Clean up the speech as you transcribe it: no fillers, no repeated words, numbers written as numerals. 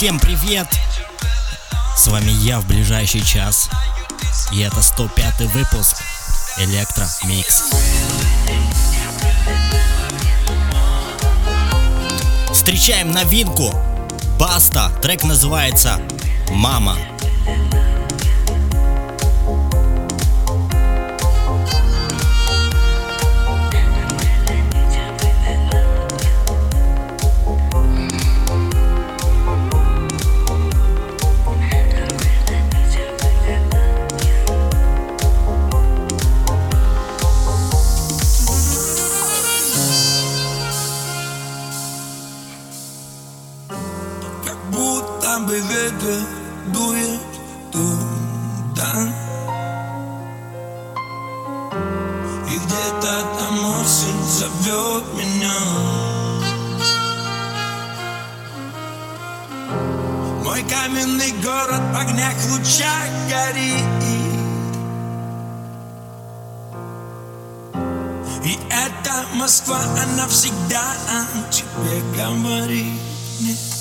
Всем привет! С вами я в ближайший час. И это 105-й выпуск Электро Микс. Встречаем новинку. Баста. Трек называется «Мама». Будто бы ветер дует туда, и где-то там осень зовет меня. Мой каменный город в огнях лучах горит, и эта Москва, она всегда о тебе говорит.